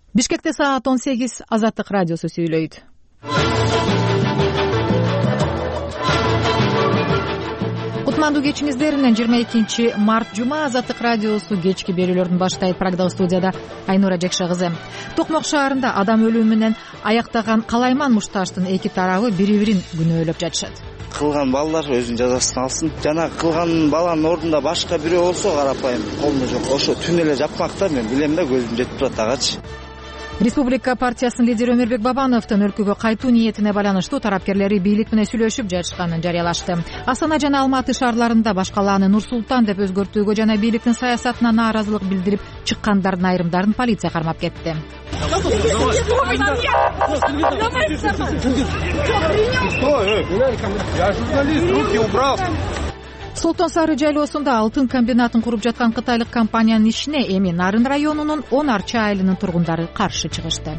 Бишкекте саат 18 Азаттык радиосу сүйлөйт. Кутмандуу кечиңиздер. 22 март жума Азаттык радиосу кечки берүүлөрүн баштайт. Прагдагы студияда Айнура Жекша кызы. Токмок шаарында адам өлүмү менен аяктаган Калайман Мушташтын эки тарабы бири-бирин күнөөлөп жатышат. Кылган балдар өзүнүн жазасын алсын. Жана кылган баланын ордунда башка бирөө болсо карапайым колуну жок. Ошо түн эле жапмак да, мен билем да, көзүм жетип турат агачы. Республика партиясынын лидери Өмүрбек Бабановдун өлкөгө кайтуу ниетине байланыштуу тарапкерлери бийлик менен сүйлөшүп жатышканын жарыялашты. Астана жана Алматы шаарларында башкалааны Нур Султан деп өзгөртүүгө жана бийликтин саясатына нааразылык билдирип чыккандардын айрымдарын полиция кармап кетти. Солтон Сары жайлоосунда алтын комбинатын куруп жаткан кытайлык компаниянын ишине эми Нарын районунун 10 арча айылынын тургундары каршы чыгышты.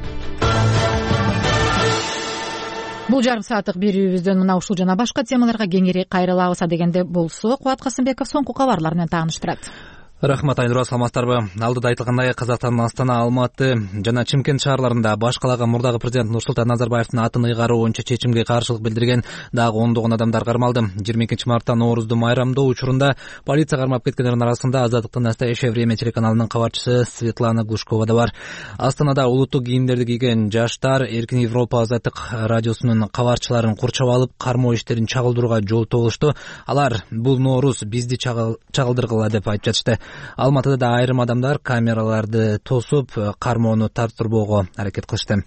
Бул жарым сааттык берүүбүздөн мына ушул жана башка темаларга кеңири кайрылабыз дегенде болсо, Кубат Касымбеков соңку кабарлар менен тааныштырат. Рахмат, Айнура, саламаттарбы? Алдыда айтылгандай, Казакстандын Астана, Алматы жана Чымкент шаарларында башкалага мурдагы президент Нурсултан Назарбаевдин атын ыйгаруу боюнча чечимге каршылык билдирген дагы ондогон адамдар кармалды. 22 мартта Ноорузду майрамдоо учурунда полиция кармап кеткендердин арасында Азаттыктын «Настоящее время» телеканалынын кабарчысы Светлана Глушкова да бар. Астанада улуттук кийимдерди кийген жаштар Эркин Европа Азаттык радиосунун кабарчыларын курчап алып, кармоо иштерин чагылдырууга жол тоолушту. Алар бул Ноорус бизди чагылдыргыла деп айтып жатышты. Алматыда да айрым адамдар камераларды тосуп, кармоону тартырбоого аракет кылышты.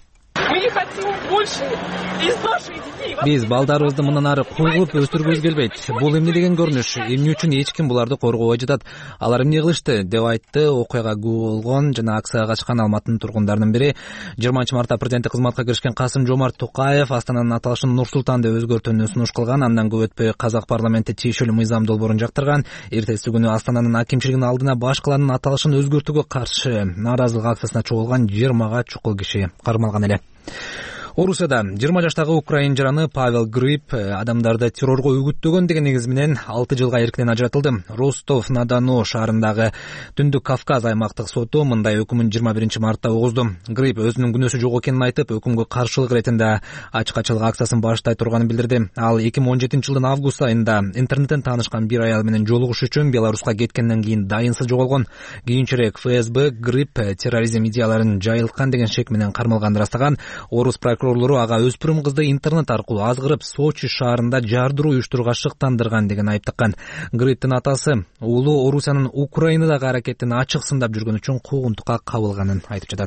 Биз балдарыбызды мындан ары куугуп өстүргүбүз келбейт. Бул эмне деген көрүнүш? Эмне үчүн эч ким буларды коргобой жатат? Алар эмне кылышты? Деп айтты окуяга күбө болгон жана акцияга катышкан Алматынын тургундарынын бири. 20 мартта президенттик кызматка киришкен Касым-Жомарт Токаев Астананын аталышын Нур Султан деп өзгөртүүнү сунуш кылган. Андан көп өтпөй казак парламенти тиешелүү мыйзам долбоорун жактырган. Эртеси күнү Астананын акимчилигинин алдына башкаланын аталышын өзгөртүүгө каршы нааразылык акциясына чогулган 20 чукул киши кармалган эле. Орусияда 20 жаштагы украин жараны Павел Гриб адамдарды террорго үгүттөгөн деген негиз менен 6 жылга эркинен ажыратылды. Ростов-на-Дону шаарындагы Түндүк Кавказ аймактык соту мындай өкүмүн 21 мартта угузду. Гриб өзүнүн күнөөсү жок экенин айтып, өкүмгө каршылык иретинде ачык-ачык акциясын баштай турганын билдирди. Ал 2017 жылдын август айында интернеттен таанышкан бир аял менен жолугуш үчүн Беларуска кеткенден кийин дайынсыз жоголгон. Кийинчерээк ФСБ Гриб терроризм идеяларын жайылткан деген шек менен кармалганын ырастаган. Орус прокурорлору ага өспүрүм кызды интернет аркылуу азгырып Сочи шаарында жардыруу уюштурууга шыктандырган деген айып таккан. Грибтин атасы уулу Орусиянын Украинадагы аракетин ачык сындап жүргөн үчүн куугунтукка кабылганын айтып жатат.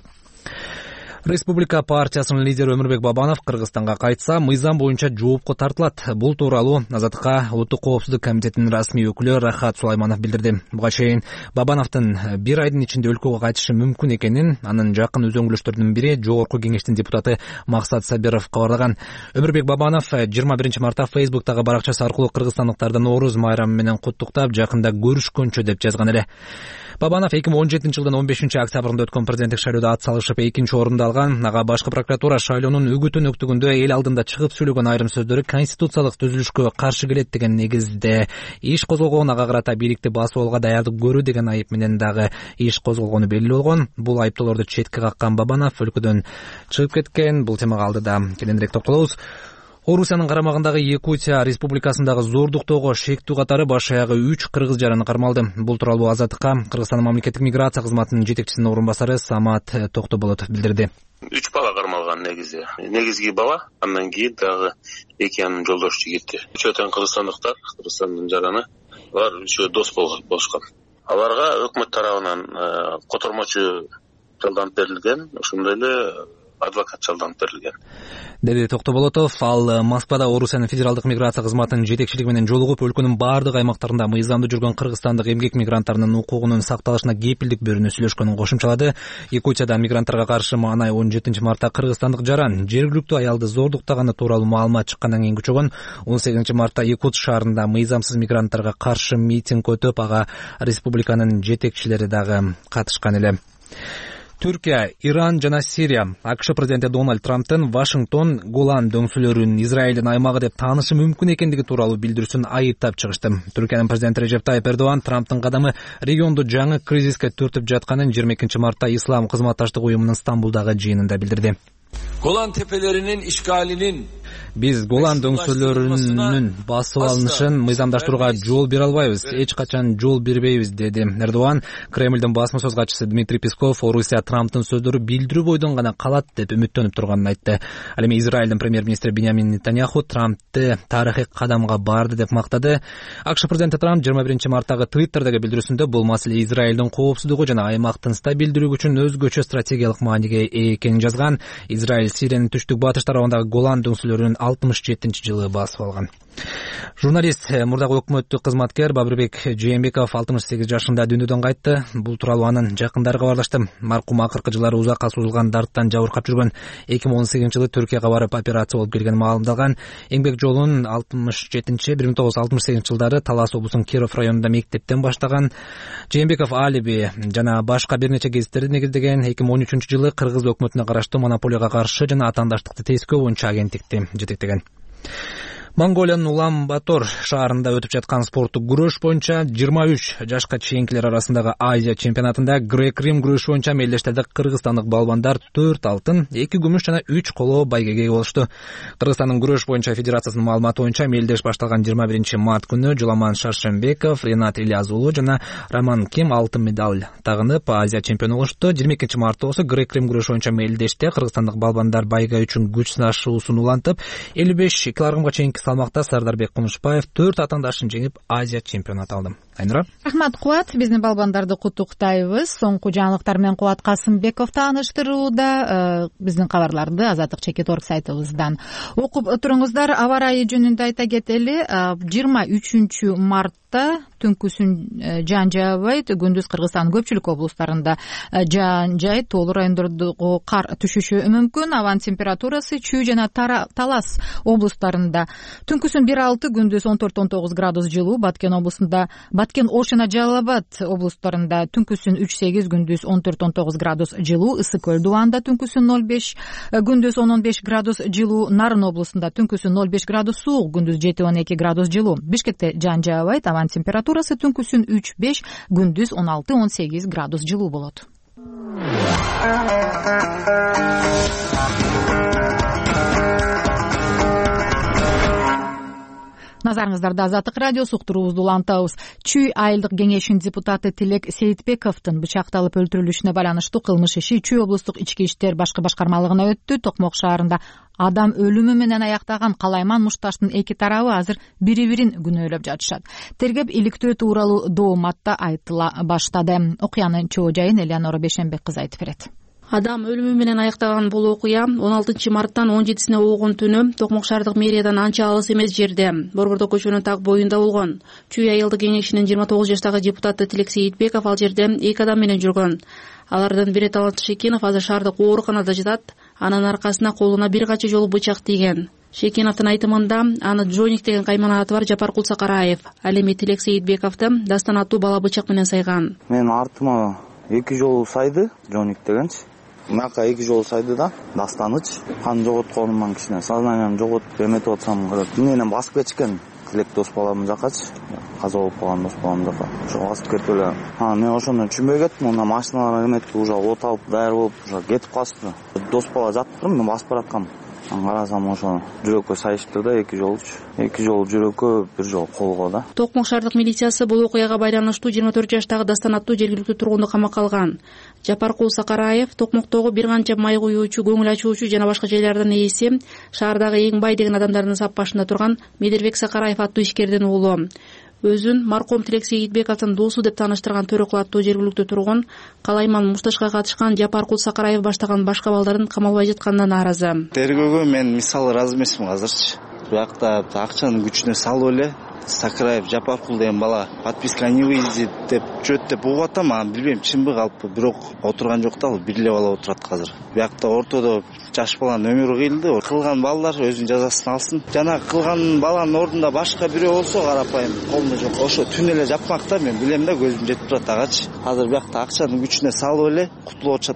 Республика партиясынын лидери Өмүрбек Бабанов Кыргызстанга кайтса, мыйзам боюнча жоопко тартылат. Бул тууралуу Азаттыкка Улуттук коопсуздук комитетинин расмий өкүлү Рахат Сулайманов билдирди. Буга чейин Бабановдун бир айдын ичинде өлкөгө кайтышы мүмкүн экенин анын жакын үзөңгүлөштөрүнүн бири Жогорку кеңештин депутаты Максат Сабиров кабарлаган. Өмүрбек Бабанов 21 мартта Фейсбуктагы баракчасы аркылуу кыргызстандыктарды Нооруз майрамы менен куттуктап, жакында көрүшкөнчө деп жазган эле. Бабанов 2017 жылдын 15 октябрында өткөн президенттик шайлоодо ат салышып 2-нчи орунду алган. Ага башкы прокуратура шайлоонун үгүтүн өктүгүндө эл алдында чыгып сүйлөгөн айрым сөздөрү конституциялык түзүлүшкө каршы келет деген негизде иш козголгон. Ага карата бийликти басып алууга даярдык көрүү деген айып менен дагы иш козголгону белгилүү болгон. Бул айыптоолорду четке каккан Бабанов өлкөдөн чыгып кеткен. Бул темага алдыда кененирээк токтолобуз. Орусиянын карамагындагы Якутия республикасындагы Зордуктоого шектүү катары баш аягы 3 кыргыз жараны кармалды. Бул тууралуу Азаттыкка Кыргызстандын мамлекеттик миграция кызматынын жетекчисинин орун басары Самат Токтоболотов билдирди. 3 бала кармалган негизги бала, андан кийин дагы 2 анын жолдош жигити. Үчөөтөн кыргызстандыктар, Кыргызстандын жараны, алар үчөө дос болушкан. Аларга өкмөт тарабынан котормочу жалданып берилген, ошондой эле адвокат жалданып берилген, деди Токтоболотов. Ал Москвада Орусиянын федералдык миграция кызматынын жетекчилиги менен жолугуп, өлкөнүн бардык аймактарында мыйзамдуу жүргөн кыргызстандык эмгек мигранттарынын укугунун сакталышына кепилдик берүүнү сүйлөшкөнүн кошумчалады. Якутияда мигранттарга каршы маанай 17 мартта кыргызстандык жаран жергиликтүү аялды зордуктаганы тууралуу маалымат чыккандан кийин күчөгөн. 18 мартта Якут шаарында мыйзамсыз мигранттарга каршы митинг өтүп, ага республиканын жетекчилери дагы катышкан эле. Түркия, Иран жана Сирия АКШ президенти Дональд Трамптын Вашингтон Голан дөңсөлөрүн Израилдин аймагы деп таанышы мүмкүн экендиги тууралуу билдирүүсүн айыптап чыгышты. Түркиянын президенти Режеп Тайип Эрдоган Трамптын кадамы регионду жаңы кризиске түртүп жатканын 22 мартта Ислам кызматташтык уюмунун Стамбулдагы жыйынында билдирди. Golan tepelerinin işgalinin Биз Голан дөңсөлөрүнүн басып алынышын мыйзамдаштырууга жол бере албайбыз, эч качан жол бербейбиз, деди Эрдоган. Кремлдин басма сөз катчысы Дмитрий Песков Орусия Трамптын сөздөрү билдирүү бойдон гана калат деп үмүттөнүп турганын айтты. Ал эми Израилдин премьер-министри Беньямин Нетаньяху Трамптты тарыхый кадамга барды деп мактады. АКШ президенти Трамп 21 марттагы Твиттердеги билдирүүсүндө бул маселе Израилдин коопсуздугу жана аймактын стабилдүүлүгү үчүн өзгөчө стратегиялык мааниге ээ экенин жазган. Израиль Сириянын түштүк батыш тарабындагы Голан дөңсөлөрүнүн 67-жылы басып алган. Журналист, мурдагы өкмөттүк кызматкер Бабырбек Жээнбеков 68 жашында дүйнөдөн кайтты. Бул тууралуу анын жакындары кабарлашты. Маркум акыркы жылдары узакка созулган дарттан жабыркап жүргөн. 2018-жылы Түркияга барып операция болуп келгени маалымдалган. Эмгек жолун 1968-жылдары Талас облусунун Киров районунда мектептен баштаган. Жээнбеков алиби жана башка бир нече гезиттерди негиздеген. 2013-жылы Кыргыз өкмөтүнө караштуу монополияга каршы жана атаандаштыкты тескөө боюнча агенттикти жетектеген. Монголиянын Улан-Батор шаарында өтүп жаткан спорттук күрөш боюнча 23 жашка чейинкилер арасындагы Азия чемпионатында грек-рим күрөш боюнча мелдештерде кыргызстандык балбандар 4 алтын, 2 күмүш жана 3 коло байгеге ээ болушту. Кыргызстандын күрөш боюнча федерациясынын маалыматы боюнча мелдеш башталган 21 март күнү Жуламан Шаршембеков, Ренат Ильязулу жана Роман Ким алтын медаль тагынып Азия чемпиону болушту. 22 мартта болсо грек-рим күрөш боюнча мелдеште кыргызстандык балбандар байга үчүн күч сынашуусун улантып 55 килограммга чейинки салмакта Сардарбек Кумушбаев 4 атаандашын жеңип Азия чемпионат алды. Айнура. Рахмат, Кубат. Биздин балбандарды куттуктайбыз. Соңку жаңылыктар менен Кубат Касымбеков тааныштырууда. Биздин кабарларды Азаттык Чекит.орг сайтыбыздан окуп туруңуздар. Аба ырайы жөнүндө айта кетели. 23 мартта түнкүсүн жаан жаабайт. Күндүз Кыргызстандын көпчүлүк облустарында жаан жайт, тоолуу райондордогу кар түшүшү мүмкүн. Абанын температурасы Чүй жана Талас облустарында түнкүсүн 1-6, күндүз 14-19 градус жылуу. Баткен облусунда Баткен, Ош жана Жалал Абад облустарында түнкүсүн 3-8, күндүз 14-19 градус жылуу. Ысык көл Дубанда түнкүсүн 0-5, күндүз 10-15 градус жылуу. Нарын облусунда түнкүсүн 0-5 градус суук, күндүз 7-12 градус жылуу. Бишкекте жаан жаабайт. Абанын температурасы түнкүсүн 3-5, күндүз 16-18 градус жылуу болот. Назарыңыздарда Азаттык радиосу, уктуруубузду улантабыз. Чүй айылдык кеңешинин депутаты Тилек Сейитбековдун бычакталып өлтүрүлүшүнө байланыштуу кылмыш иши Чүй облустук ички иштер башкы башкармалыгына өттү. Токмок шаарында адам өлүмү менен аяктаган Калайман Мушташтын эки тарабы азыр бири-бирин күнөөлөп жатышат. Тергеп иликтөө тууралуу дооматта айтыла баштады. Окуянын чоо жайын Элеонора Бешенбек кызы айтып берет. Адам өлүмү менен аяктаган бул окуя 16 марттан 17-сине болгон түнү Токмок шаардык мэриядан анча алыс эмес жерде, Борбордо көчөнүн так боюнда болгон. Чүй айылдык кеңешинин 29 жаштагы депутаты Тилек Сейитбеков ал жерде 2 адам менен жүргөн. Алардын бири Талант Шекинов азыр шаардык ооруканада жатат. Анын аркасына колуна бир кача жолу бычак тийген. Шекиновдун айтымында аны Джоник деген каймана аты бар Жапаркул Сакараев, ал эми Тилек Сейитбековду дастан аттуу бала бычак менен сайган. Мен артыма 2 жолу сайды, Джоник дегенчи. Мага 2 жолу сайды да, дастаныч. Кан жоготконуман кичине сознаниямды жоготуп эметип атсам, менен басып кетишкен. Тилек дос балам жакачы, каза болуп калган дос балам жака. Ошо басып кетип эле. Мен ошондо түшүнбөй кеттим. Онда машиналар эметип уже от алып даяр болуп уже кетип калышты. Дос бала жатыптыр, мен басып бараткам. Карасам ошо жүрөккө сайыштыр да 2 жолчу. 2 жол жүрөккө, 1 жол колго да. Токмок шаардык милициясы бул окуяга байланыштуу 24 жаштагы дастан аттуу жергиликтүү тургунду камакка алган. Жапаркул Сакараев Токмоктогу бир канча май куюучу, көңүл ачуучу жана башка жайлардын ээси, шаардагы эң бай деген адамдардын сап башында турган Медербек Сакараев аттуу ишкердин уулу. Өзүн марком Тилек Сейитбековдун досу деп тааныштырган Төрөкул аттуу жергиликтүү тургун Калайман Мушташка катышкан Жапаркул Сакараев баштаган башка балдардын камалбай жатканына нааразы. Тергөөгө мен мисалы ыраазы эмесмин азырчы. Биякта акчанын күчүнө салып эле Сакараев Жапаркул деген бала подписка не выйдет деп чөт деп угуп атам, аны билбейм чынбы калппы, бирок отурган жок да, бир эле бала отурат азыр. Биякта ортодо жаш баланын өмүрү кыйылды, кылган балдар өзүнүн жазасын алсын. Жана кылган баланын ордунда башка бирөө болсо карапайым колунда жок, ошо түн эле жапмак да, мен билем да, көзүм жетип турат агачы. Азыр биякта акчанын күчүнө салып эле кутулуп атышат да.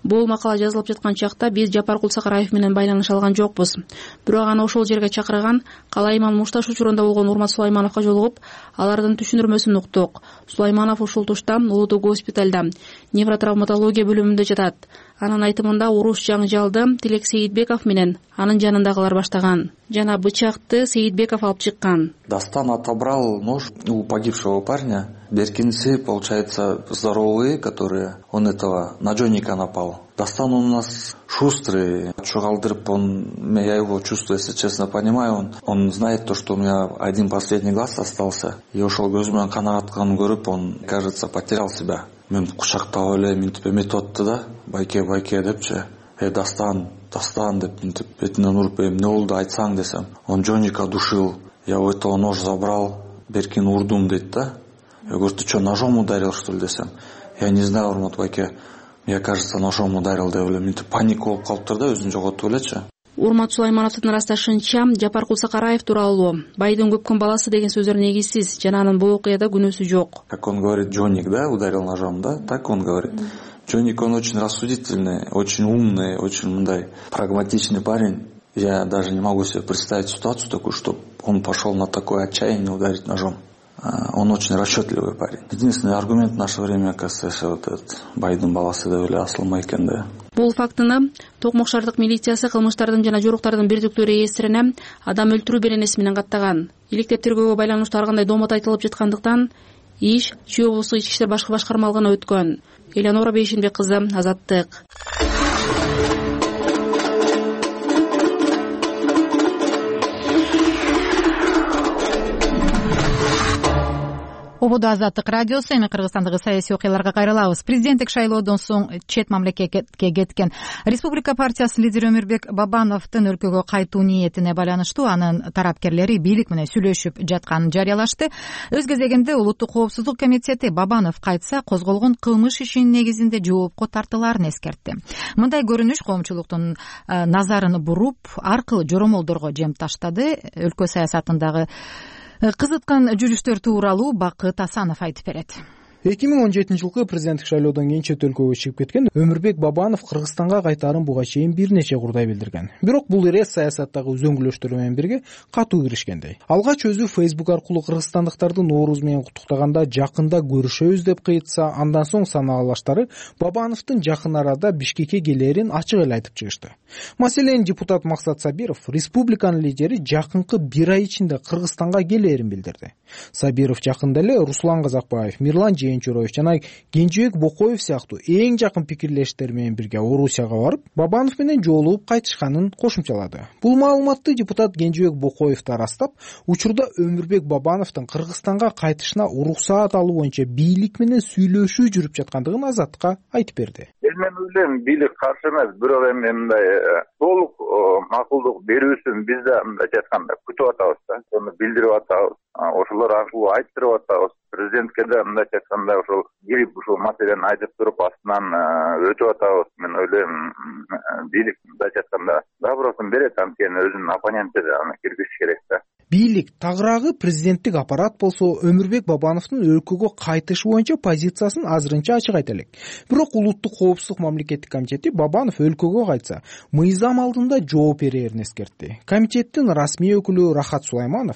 Бул макала жазылып жаткан чакта биз Жапаркул Сакараев менен байланыша алган жокпуз. Бирок аны ошол жерге чакырган кала имам мушташ учурунда болгон Урмат Сулаймановго жолугуп, алардын түшүндүрмөсүн уктук. Сулайманов ушул тушта Улуу Тоо госпиталда невротравматология бөлүмүндө жатат. Анын айтымында уруш жаңжалды Тилек Сейитбеков менен анын жанындагылар баштаган. Жана бычакты Сейитбеков алып чыккан. Дастан отобрал нож у погибшего парня. Беркинцы, получается, здоровые, которые он этого на Джоника напал. Дастан он у нас шустрый, чугалдырып, я его чувствую, если честно понимаю, он знает то, что у меня один последний глаз остался. И ушел көзүмөн кан акатканын көрүп, он, кажется, потерял себя. Мен кучактап эле минтип эметип атты да, байке депчи. Дастан деп минтип бетинен уруп, эмне болду айтсаң десем. Он Джоника душил. Я у этого нож забрал, Беркин урдум дейт да. Я говорю, ты что, ножом ударил, что ли, десем? Я не знаю, Урмат байке. Мне кажется, ножом ударил деп эле. Минтип паника болуп калыптыр да, өзүн жоготуп элечи. Урмат Сулаймановдун ырасташынча, Жапаркул Сакараев тууралуу байдын көп күн баласы деген сөздөр негизсиз, жана анын бул окуяда күнөөсү жок. Как он говорит, Джоник, да, ударил ножом, да? Так он говорит. Джоник, он очень рассудительный, очень умный, очень мындай прагматичный парень. Я даже не могу себе представить ситуацию такую, чтобы он пошел на такое отчаяние ударить ножом. Он очень расчетливый парень. Единственный аргумент в наше время, оказывается, вот этот байдын баласы деп эле асылма экен да. Бул фактыны Токмок шаардык милициясы кылмыштардын жана жоруктардын бирдиктүү реестрине адам өлтүрүү беренеси менен каттаган. Иликтеп тергөөгө байланыштуу ар кандай домот айтылып жаткандыктан иш Чүй облустук ички иштер башкы башкармалыгына өткөн. Элеонора Бейшинбек кызы, Азаттык. Ободо Азаттык радиосу. Эми Кыргызстандагы саясий окуяларга кайрылабыз. Президенттик шайлоодон соң чет мамлекетке кеткен Республика партиясынын лидери Өмүрбек Бабановдун өлкөгө кайтуу ниетине байланыштуу анын тарапкерлери бийлик менен сүйлөшүп жатканын жарыялашты. Өз кезегинде Улуттук коопсуздук комитети Бабанов кайтса козголгон кылмыш ишинин негизинде жоопко тартылаарын эскертти. Мындай көрүнүш коомчулуктун назарын буруп, аркылуу жоромолдорго жем таштады. Өлкө саясатындагы кызыткан жүрүштөр тууралуу Бакыт Асанов айтып берет. 2017-жылкы президенттик шайлоодон кийин чет өлкөгө чыгып кеткен Өмүрбек Бабанов Кыргызстанга кайтаарын буга чейин бир нече курдай билдирген. Бирок бул ирет саясаттагы үзөңгүлөштөр менен бирге катуу киришкендей. Алгач өзү Facebook аркылуу кыргызстандыктарды Нооруз менен куттуктаганда жакында көрүшөбүз деп кыйтса, андан соң санаалаштары Бабановдун жакын арада Бишкекке келерин ачык эле айтып чыгышты. Маселен, депутат Максат Сабиров республиканын лидери жакынкы бир ай ичинде Кыргызстанга келерин билдирди. Сабиров жакында эле Руслан Казакбаев, Мирлан Жээнчурович жана Кенжебек Бокоев сыяктуу эң жакын пикирлештер менен бирге Орусияга барып, Бабанов менен жолугуп кайтышканын кошумчалады. Бул маалыматты депутат Кенжебек Бокоев да растап, учурда Өмүрбек Бабановдун Кыргызстанга кайтышына уруксаат алуу боюнча бийлик менен сүйлөшүү жүрүп жаткандыгын Азаттыкка айтып берди. Мен ойлойм, бийлик каршы эмес, бирок эми мындай толук макулдук берүүсүн биз да мындай жатканда күтүп атабыз да. Аны билдирип атабыз. Ошолор аркылуу айттырып атабыз. Президентке да мындай жатканда ошол кирип ушул маселени айтып туруп астынан өтүп атабыз. Мен ойлойм, бийлик мындай жатканда добросын берет, анткени өзүнүн оппоненти да аны киргизиш керек да. Бийлик тагыраагы президенттик аппарат болсо Өмүрбек Бабановдун өлкөгө кайтышы боюнча позициясын азырынча ачык айта элек. Бирок Улуттук коопсуздук мамлекеттик комитети Бабанов өлкөгө кайтса, мыйзам алдында жооп берерин эскертти. Комитеттин расмий өкүлү Рахат Сулайманов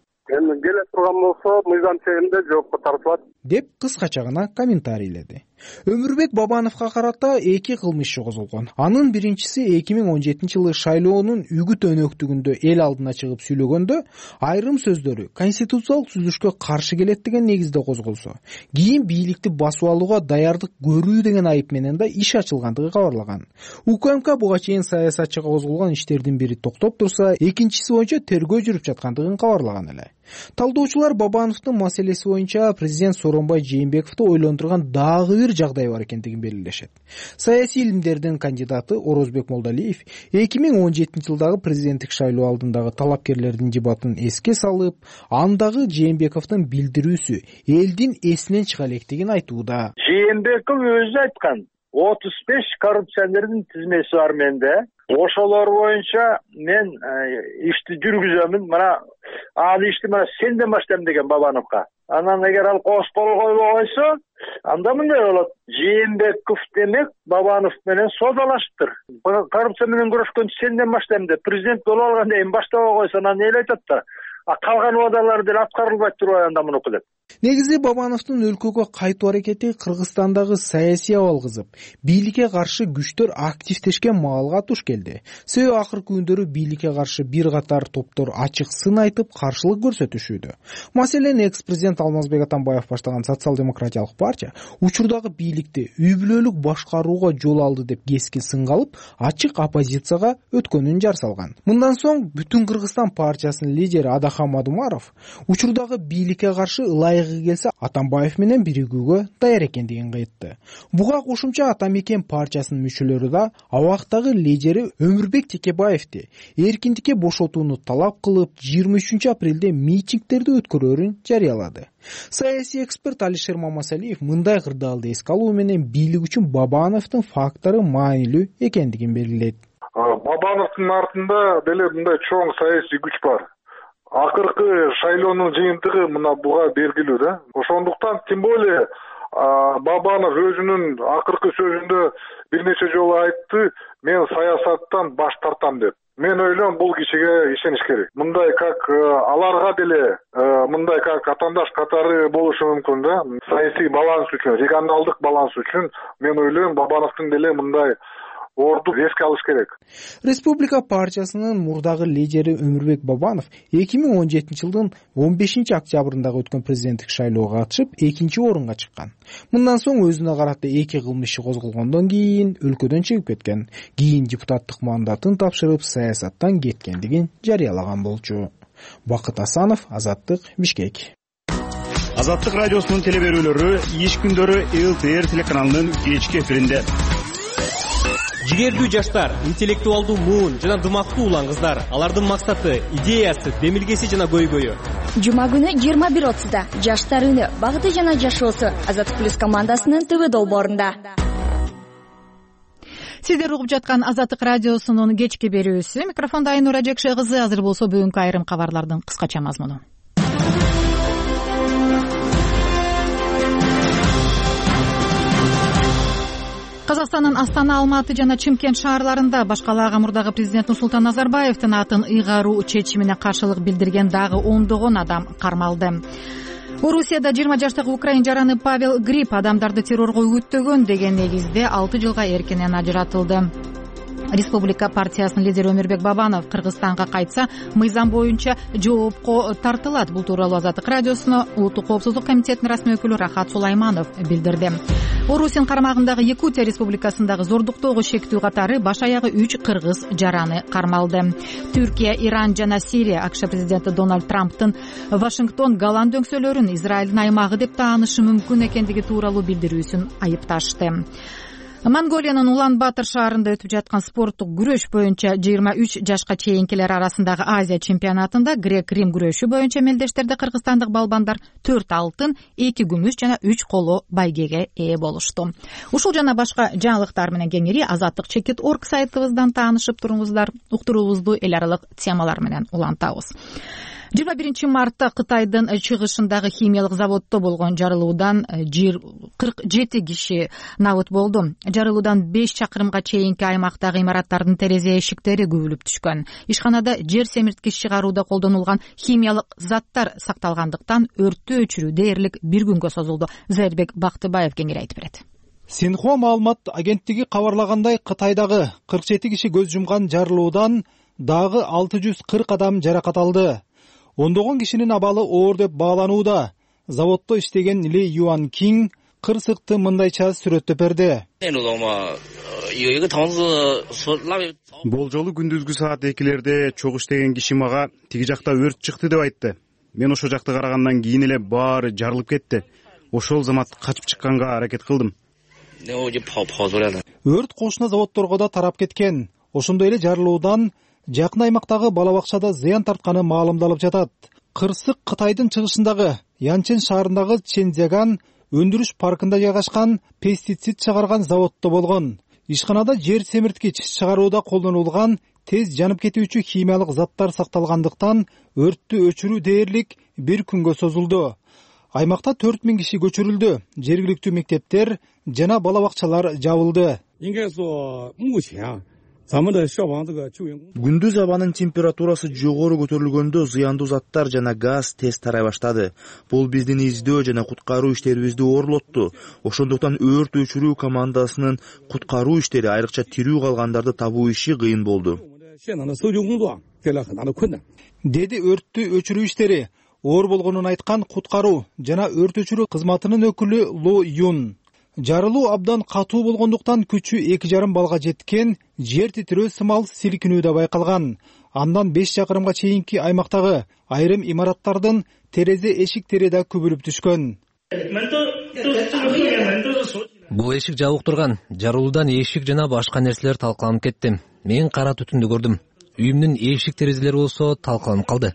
эми келе турган болсо мыйзам чегинде жоопко тартылат деп кыскача гана комментарийледи. Өмүрбек Бабановго карата 2 кылмыш иши козголгон. Анын биринчиси 2017-жылы шайлоонун үгүт өнөктүгүндө эл алдына чыгып сүйлөгөндө айрым сөздөрү конституциялык түзүлүшкө каршы келет деген негизде козголсо, кийин бийликти басып алууга даярдык көрүү деген айып менен да иш ачылгандыгы кабарлаган. УКМК буга чейин саясатчыга козголгон иштердин бири токтоп турса, экинчиси боюнча тергөө жүрүп жаткандыгын кабарлаган эле. Талдоочулар Бабановдун маселеси боюнча президент Сооронбай Жээнбековду ойлондурган дагы бир жагдай бар экендигин белгилешет. Саясий илимдердин кандидаты Орозбек Молдалиев 2017-жылдагы президенттик шайлоо алдындагы талапкерлердин дебатын эске салып, андагы Жээнбековдун билдирүүсү элдин эсинен чыга электигин айтууда. Жээнбеков өзү айткан 35 коррупционердин тизмеси бар менде. Ошолор боюнча мен ишти жүргүзөмүн. Мына ал ишти мына сенден баштайм деген Бабановго. Анан эгер ал кошкол коюлуп койсо, анда мындай болот. Жээнбеков демек Бабанов менен содалашыптыр. Коррупция менен күрөшкөн сенден баштайм деп президент болуп алгандан кийин баштабай койсо анан эле айтат да. Калган убадалар деле аткарылбайт турбайбы анда мунуку деп. Негизи Бабановдун өлкөгө кайтуу аракети Кыргызстандагы саясий абал кызып, бийликке каршы күчтөр активдешкен маалга туш келди. Себеби акыркы күндөрү бийликке каршы бир катар топтор ачык сын айтып каршылык көрсөтүшүүдө. Маселен, экс-президент Алмазбек Атамбаев баштаган социал-демократиялык партия учурдагы бийликти үй бүлөлүк башкарууга жол алды деп кескин сынга алып, ачык оппозицияга өткөнүн жар салган. Мындан соң Бүтүн Кыргызстан партиясынын лидери Адахан Мадумаров учурдагы бийликке каршы ылайыгы келсе Атамбаев менен биригүүгө даяр экендигин айтты. Буга кошумча Атамекен партиясынын мүчөлөрү да абактагы лидери Өмүрбек Текебаевди эркиндикке бошотууну талап кылып, 23 апрелде митингдерди өткөрөрүн жарыялады. Саясий эксперт Алишер Мамасалиев мындай кырдаалды эске алуу менен бийлик үчүн Бабановдун фактору маанилүү экендигин белгилейт. Бабановдун артында деле мындай чоң саясий күч бар. Акыркы шайлоонун жыйынтыгы мына буга белгилүү да. Ошондуктан тем более Бабанов өзүнүн акыркы сөзүндө бир нече жолу айтты, мен саясаттан баш тартам деп. Мен ойлойм, бул кишиге ишениш керек. Мындай как аларга деле мындай как атандаш катары болушу мүмкүн да. Саясий баланс үчүн, регионалдык баланс үчүн мен ойлойм, Бабановдун деле мындай орду эске алыш керек. Республика партиясынын мурдагы лидери Өмүрбек Бабанов 2017 жылдын 15 октябрындагы өткөн президенттик шайлоого катышып, 2-орунга чыккан. Мындан соң өзүнө карата 2 кылмыш иши козголгондон кийин өлкөдөн чыгып кеткен. Кийин депутаттык мандатын тапшырып, саясаттан кеткендигин жарыялаган болчу. Бакыт Асанов, Азаттык, Бишкек. Азаттык радиосунун телеберүүлөрү иш күндөрү ЛТР телеканалынын кечки эфиринде. Жигердүү жаштар, интеллектуалдуу муун жана дымактуу улан кыздар. Алардын максаты, идеясы, демилгеси жана көйгөйү. Жума күнү 21:30-да жаштар үні, багыты жана жашоосу Азаттык плюс командасынын ТВ долбоорунда. Сиздер угуп жаткан Азаттык радиосунун кечки берүүсү. Микрофондо Айнура Жекше кызы. Азыр болсо бүгүнкү айрым кабарлардын кыскача мазмуну. Казакстандын Астана, Алматы жана Чымкент шаарларында башкаларга мурдагы президент Нурсултан Назарбаевдин атын ыйгаруу чечимине каршылык билдирген дагы ондогон адам кармалды. Орусияда 20 жаштагы украин жараны Павел Гриб адамдарды террорго үгүттөгөн деген негизде 6 жылга эркинен ажыратылды. Республика партиясынын лидери Өмүрбек Бабанов Кыргызстанга кайтса, мыйзам боюнча жоопко тартылат. Бул тууралуу Азаттык радиосуна Улуттук коопсуздук комитетинин расмий өкүлү Рахат Сулайманов билдирди. Орусиянын карамагындагы Якутия республикасындагы зордуктоого шектүү катары баш аягы 3 кыргыз жараны кармалды. Түркия, Иран жана Сирия АКШ президенти Дональд Трамптын Вашингтон Голланд өңсөлөрүн Израилдин аймагы деп таанышы мүмкүн экендиги тууралуу билдирүүсүн айыпташты. Монголиянын Улан-Батор шаарында өтүп жаткан спорттук күрөш боюнча 23 жашка чейинкилер арасындагы Азия чемпионатында грек-рим күрөшү боюнча мелдештерде кыргызстандык балбандар 4 алтын, 2 күмүш жана 3 коло байгеге ээ болушту. Ушул жана башка жаңылыктар менен кеңири azattik.org сайтыбыздан таанышып туруңуздар. Уктуруубузду эл аралык темалар менен улантабыз. 21 мартта Кытайдын чыгышындагы химиялык заводдо болгон жарылуудан 47 киши набыт болду. Жарылуудан 5 чакырымга чейинки аймактагы имараттардын терезе эшиктери күбүлүп түшкөн. Ишканада жер семирткич чыгарууда колдонулган химиялык заттар сакталгандыктан өрттү өчүрүү дээрлик 1 күнгө созулду. Зайырбек Бактыбаев кеңири айтып берет. Синхуа маалымат агенттиги кабарлагандай, Кытайдагы 47 киши көз жумган жарылуудан дагы 640 адам жаракат алды. Ондогон кишинин абалы оор деп бааланууда. Заводдо иштеген Ли Юан Кинг кырсыкты мындайча сүрөттөп берди. Болжолу күндүзгү саат 2-лерде чогуу иштеген киши мага тиги жакта өрт чыкты деп айтты. Мен ошол жакты карагандан кийин эле баары жарылып кетти. Ошол замат качып чыкканга аракет кылдым. Өрт кошуна заводдорго да тарап кеткен. Ошондой эле жарылуудан жакын аймактагы бала бакчада зыян тартканы маалымдалып жатат. Кырсык Кытайдын чыгышындагы Янчэн шаарындагы Чэнзяган өндүрүш паркында жайгашкан пестицид чыгарган заводдо болгон. Ишканада жер семирткич чыгарууда колдонулган тез жанып кетүүчү химиялык заттар сакталгандыктан өрттү өчүрүү дээрлик 1 күнгө созулду. аймакта 4000 киши көчүрүлдү. Жергиликтүү мектептер жана бала бакчалар жабылды. Күндүз абанын температурасы жогору көтөрүлгөндө зыяндуу заттар жана газ тез тарай баштады. Бул биздин издөө жана куткаруу иштерибизди ooрлотту. Ошондуктан өрт өчүрүү командасынын куткаруу иштери, айрыкча тирүү калгандарды табуу иши кыйын болду. Деди өрттү өчүрүү иштери оор болгонун айткан куткаруу жана өрт өчүрүү кызматынын өкүлү Ло Юн. Жарылуу абдан катуу болгондуктан күчү 2,5 балга жеткен, жер титирөө сымал силкинүү да байкалган. Андан 5 чакырымга чейинки аймактагы айрым имараттардын терезе эшиктери да күбүлүп түшкөн. Бул эшик жабык турган. Жарылуудан эшик жана башка нерселер талкаланып кетти. Мен кара түтүндү көрдүм. Үйүмдүн эшик терезелери болсо талкаланып калды.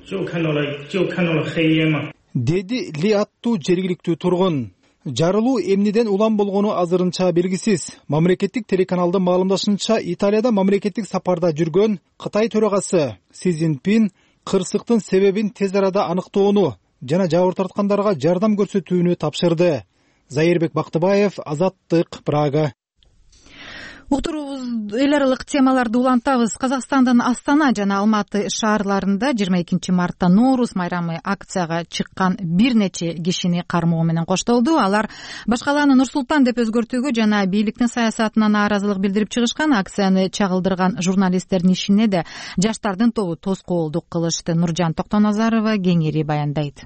Деди Ли аттуу жергиликтүү тургун. Жарылуу эмнеден улам болгону азырынча белгисиз. Мамлекеттик телеканалдын маалымдашынча, Италияда мамлекеттик сапарда жүргөн Кытай төрагасы Си Цзиньпин кырсыктын себебин тез арада аныктоону жана жабыр тарткандарга жардам көрсөтүүнү тапшырды. Зайырбек Бактыбаев, Азаттык, Прага. Уктуруубуз эл аралык темаларды улантабыз. Казакстандын Астана жана Алматы шаарларында 22 мартта Ноорус майрамы акцияга чыккан бир нече кишини кармоо менен коштолду. Алар башкаланы Нур-Султан деп өзгөртүүгө жана бийликтин саясатына нааразылык билдирип чыгышкан. Акцияны чагылдырган журналисттердин ишине да жаштардын тобу тоскоолдук кылышты. Нуржан Токтоназарова кеңири баяндайт.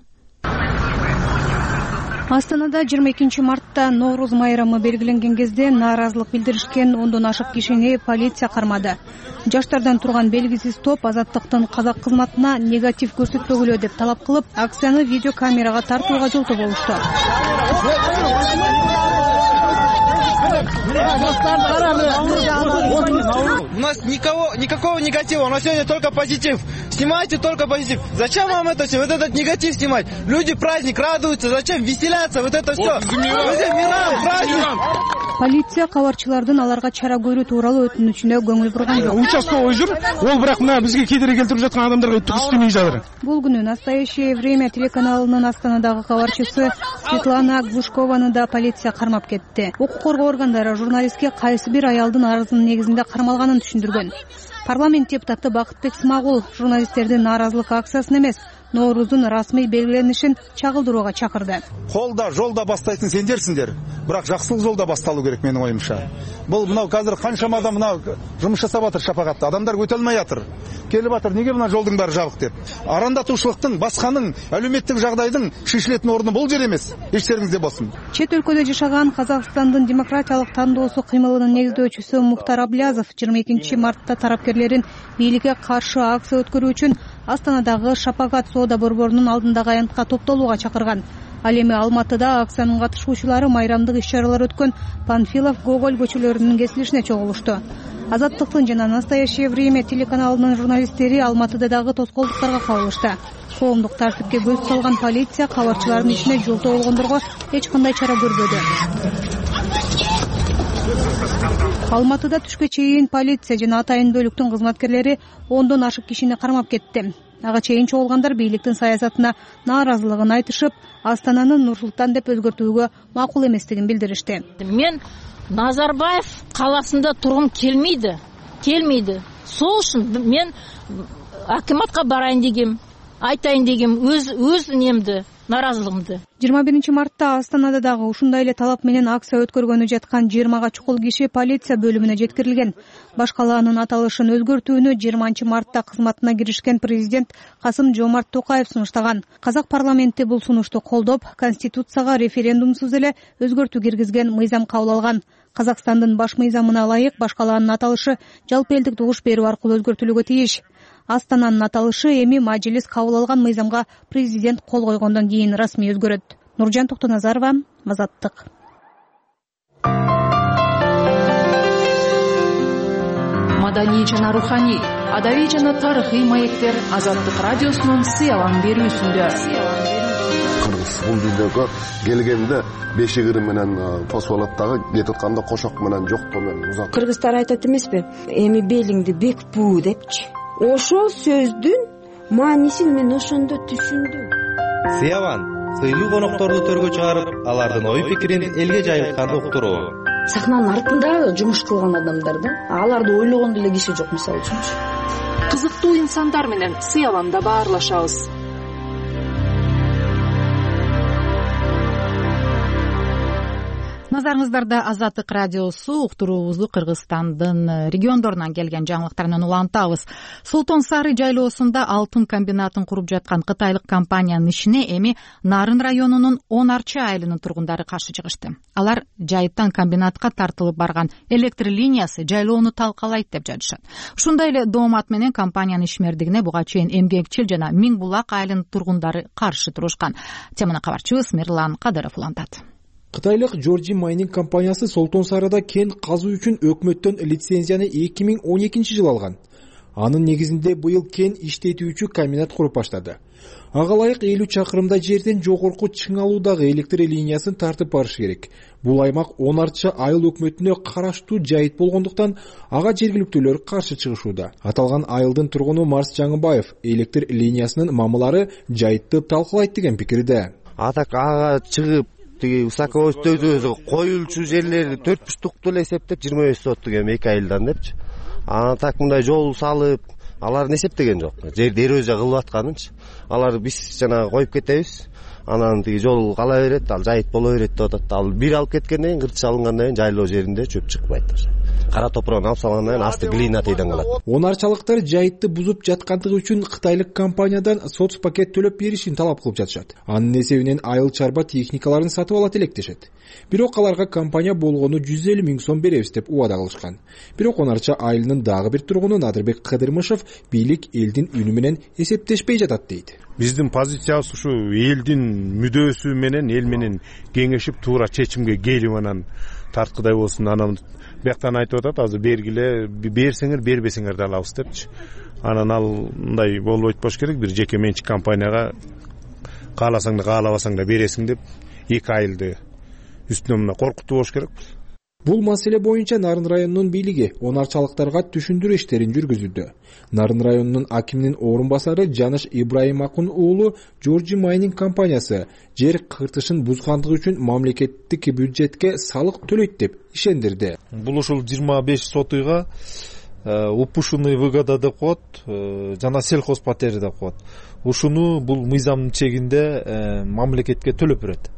Астанада 22 мартта Ноорус майрамы белгиленген кезде нааразылык билдиришкен 10дон ашык кишини полиция кармады. Жаштардан турган белгисиз топ Азаттыктын казак кызматына негатив көрсөтпөгүлө деп талап кылып, акцияны видеокамерага тартууга жолтоо болушту. У нас никакого негатива, у нас сегодня только позитив. Снимайте только позитив. Зачем вам это все? Вот этот негатив снимать. Люди праздник радуются, зачем веселяться? Вот это все. Полиция кабарчылардын аларга чара көрүү тууралуу өтүнүчүнө көңүл бурган жок. Участковый жүр, ол бирок мына бизге кедерги келтирип жаткан адамдарга түк иштемей жатыр. Бул күнү «Настоящее время» телеканалынын Астанадагы кабарчысы Светлана Глушкованы да полиция кармап кетти. Укук коргоо органдары журналистке кайсы бир аялдын арызынын негизинде кармалганын түшүндүргөн. Парламент депутаты Бакытбек Смагул журналисттердин нааразылык акциясын эмес, Ноорузун расмий белгиленишин чагылдырууга чакырды. Колда, жолда бастайтын сендерсиңдер, бирок жакшылык жолда башталуу керек менин оюмча. Бул мына азыр канчама адам мына жумуш жасап атыр шапагатта. Адамдар өтө алмай атыр. Келип атыр, неге мына жолдун баары жабык деп. Арандатуучулуктун, башканын, әлеуметтик жагдайдын шишилетін орну бул жер эмес. Эштериңизде болсун. Чет өлкөдө жашаган Казакстандын демократиялык тандоосу кыймылынын негиздөөчүсү Мухтар Аблязов 22 мартта тарапкерлерин бийликке каршы акция өткөрүү үчүн Астанадагы Шапагат соода борборунун алдындагы аянтка топтолууга чакырган. Ал эми Алматыда акциянын катышуучулары майрамдык иш-чаралар өткөн Панфилов, Гоголь көчөлөрүнүн кесилишине чогулушту. Азаттыктын жана «Настоящее время» телеканалынын журналисттери Алматыда дагы тоскоолдуктарга кабылышты. Коомдук тартипке көз салган полиция кабарчылардын ишине жолтоо болгондорго эч кандай чара көрбөдү. Алматыда түшкө чейин полиция жана атайын бөлүктүн кызматкерлери 10дон ашык кишини кармап кетти. Ага чейин чогулгандар бийликтин саясатына нааразылыгын айтышып, Астананы Нур-Султан деп өзгөртүүгө макул эместигин билдиришти. Мен Назарбаев каласында тургум келмейди. Сол үчүн мен акиматка барайын дегем, айтайын дегем өз немди, нааразылыгымды. 21 мартта Астанада дагы ушундай эле талап менен акция өткөргөнү жаткан 20га чукул киши полиция бөлүмүнө жеткирилген. Башкалаанын аталышын өзгөртүүнү 20 мартта кызматына киришкен президент Касым-Жомарт Токаев сунуштаган. Казак парламенти бул сунушту колдоп, конституцияга референдумсуз эле өзгөртүү киргизген мыйзам кабыл алган. Казакстандын баш мыйзамына ылайык башкалаанын аталышы жалпы элдик дугуш берүү аркылуу өзгөртүлүүгө тийиш. Астананын аталышы эми мажлис кабыл алган мыйзамга президент кол койгондон кийин расмий өзгөрөт. Нуржан Токтоназарова, Азаттык. Маданий жана руханий, адабий жана тарыхый маектер Азаттык радиосунун сыялан берүүсүндө. Бул жүздөгө келгенде бешигири менен фосфолаттагы кетип атканда кошок менен жоктоо менен узак. Кыргыздар айтат эмеспи? Эми белиңди бекпүү депчи. Ошол сөздүн маанисин мен ошондо түшүндүм. Сыяван сыйлуу конокторду төргө чыгарып, алардын ой пикирин элге жайылткан уктуруу. Сахнанын артында жумуш кылган адамдар да, аларды ойлогон деле киши жок, мисалы үчүнчү. Кызыктуу инсандар менен сый алаңда баарлашабыз. Назарыңыздарда Азаттык радиосу уктуруубузду Кыргызстандын региондорунан келген жаңылыктарынан улантабыз. Солтон Сары жайлоосунда алтын комбинатын куруп жаткан кытайлык компаниянын ишине эми Нарын районунун 10 Арча айылынын тургундары каршы чыгышты. Алар жайыттан комбинатка тартылып барган электр линиясы жайлоону талкалайт деп жатышат. Ушундай эле доомат менен компаниянын ишмердигине буга чейин эмгекчил жана Миң Булак айылынын тургундары каршы турушкан. Теманы кабарчыбыз Мирлан Кадыров улантат. Кытайлык Georgia Mining компаниясы Солтон Сарыда кен казуу үчүн өкмөттөн лицензияны 2012-жылы алган. Анын негизинде быйыл кен иштетүүчү комбинат куруп баштады. Ага ылайык 50 чакырымда жерден жогорку чыңалуудагы электр линиясын тартып барыш керек. Бул аймак 10 Арча айыл өкмөтүнө караштуу жайыт болгондуктан ага жергиликтүүлөр каршы чыгышууда. Аталган айылдын тургуну Марс Жаңыбаев электр линиясынын мамылары жайытты талкалайт деген пикирде. Атак ага чыгып тиги высоковостойдуу коюлчу жерлерди 4 штукту эле эсептеп 25 соттук эми 2 айылдан депчи. Анан так мындай жол салып, аларды эсептеген жок. Жерди эрозия кылып атканынчы. Алар биз жана коюп кетебиз. Анан тиги жол кала берет, ал жайыт боло берет деп атат. Ал бир алып кеткенден кийин кырчы алынгандан кийин жайлоо жеринде чөп чыкпайт. Кара топуран алып салгандан кийин асты глина тийден калат. 10 арчалыктар жайытты бузуп жаткандыгы үчүн кытайлык компаниядан соц пакет төлөп беришин талап кылып жатышат. Анын эсебинен айыл чарба техникаларын сатып алат электешет. Бирок аларга компания болгону 150 миң сом беребиз деп убада кылышкан. Бирок 10 Арча айылынын дагы бир тургуну Надырбек Кыдырмышев бийлик элдин үнү менен эсептешпей жатат дейт. Биздин позициябыз ушу элдин мүдөөсү менен эл менен кеңешип туура чечимге келип анан тарткыдай болсун. Анан бияктан айтып атат, азыр бергиле, берсеңер бербесеңер да алабыз депчи. Анан ал мындай болбойт болуш керек, бир жеке менчик компанияга кааласаң да каалабасаң да бересиң деп 2 айылды үстүнөн мына коркутуу болуш керек. Бул маселе боюнча Нарын районунун бийлиги 10 арчалыктарга түшүндүрүү иштерин жүргүзүүдө. Нарын районунун акиминин орун басары Жаныш Ибраимакун уулу Georgia Mining компаниясы жер кыртышын бузгандыгы үчүн мамлекеттик бюджетке салык төлөйт деп ишендирди. Бул ушул 25 сотыйга упушуный выгода деп коет, жана сельхозпатери деп коет. Ушуну бул мыйзамдын чегинде мамлекетке төлөп берет.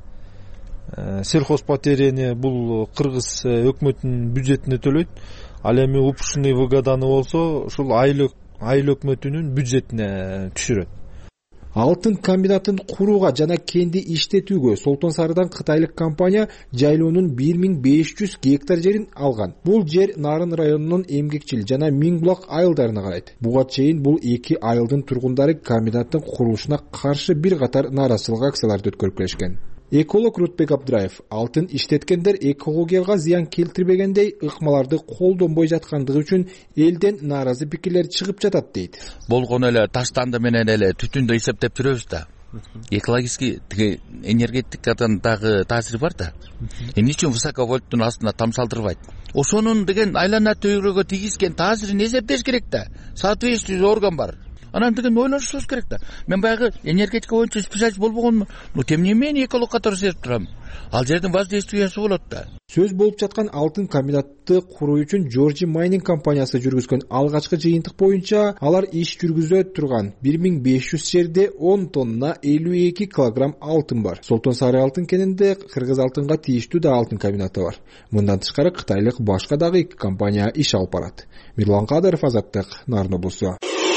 Сельхозпатерияны бул кыргыз өкмөтүнүн бюджетине төлөйт. Ал эми упушуный выгоданы болсо ушул айыл өкмөтүнүн бюджетине түшүрөт. Алтын комбинатын курууга жана кенди иштетүүгө Солтон Сарыдан кытайлык компания жайлоонун 1500 гектар жерин алган. Бул жер Нарын районунун Эмгекчил жана Миң Булак айылдарына карайт. Буга чейин бул 2 айылдын тургундары комбинаттын курулушуна каршы бир катар нааразычылык акцияларды өткөрүп келишкен. Эколог Рутбек Абдраев алтын иштеткендер экологияга зыян келтирбегендей ыкмаларды колдонбой жаткандыгы үчүн элден нааразы пикирлер чыгып жатат дейт. Болгону эле таштанды менен эле түтүндү эсептеп жүрөбүз да. Экологический тиги энергетикадан дагы таасири бар да. Эмне үчүн высоковольттун астына тамсалдырбайт? Ошонун деген айлана төйрөгө тийгизген таасирин эсептеш керек да. Соответствующий орган бар. Анан деген ойлонушубуз керек да. Мен баягы энергетика боюнча специалист болбогонмун, но тем не менее эколог катары сезип турам. Ал жердин воздействиясы болот да. Сөз болуп жаткан алтын комбинатты куруу үчүн Georgia Mining компаниясы жүргүзгөн алгачкы жыйынтык боюнча алар иш жүргүзө турган 1500 жерде 10 тонна 52 килограмм алтын бар. Солтон Сары алтын кенинде кыргыз алтынга тийиштүү да алтын комбинаты бар. Мындан тышкары кытайлык башка дагы 2 компания иш алып барат. Мирлан Кадыров, Азаттык, Нарын облусу.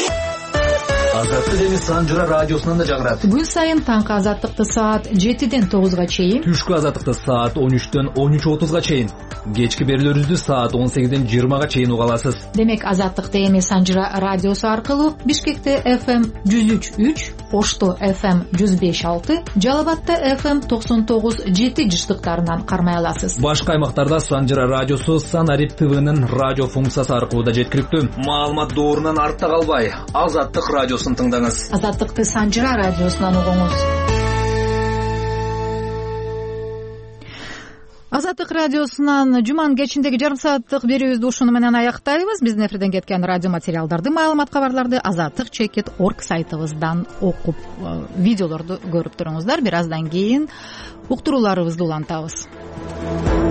Азаттык эми Санжыра радиосунан да жагырат. Күн сайын таңкы азаттыкты саат 7-ден 9-га чейин, түшкү азаттыкты саат 13-төн 13:30-га чейин, кечки берүүлөрүбүздү саат 18-ден 20-га чейин уга аласыз. Демек азаттыкты эми Санжыра радиосу аркылуу Бишкекте FM 103.3, Ошто FM 105.6, Жалал Абадта FM 99.7 жыштыктарынан кармай аласыз. Башка аймактарда Санжыра радиосу Санарип ТВнын радио функциясы аркылуу да жеткиликтүү. Маалымат доорунан артта калбай, Азаттык радиосун тыңдаңыз. Азаттыкты Санжыра радиосунан угуңуз. Азаттык радиосунан жуманын кечиндеги жарым сааттык берүүбүздү ушуну менен аяктайбыз. Биздин эфирден кеткен радио материалдарды, маалымат кабарларды azattik.org сайтыбыздан окуп, видеолорду көрүп туруңуздар. Бир аздан кийин уктурууларыбызды улантабыз.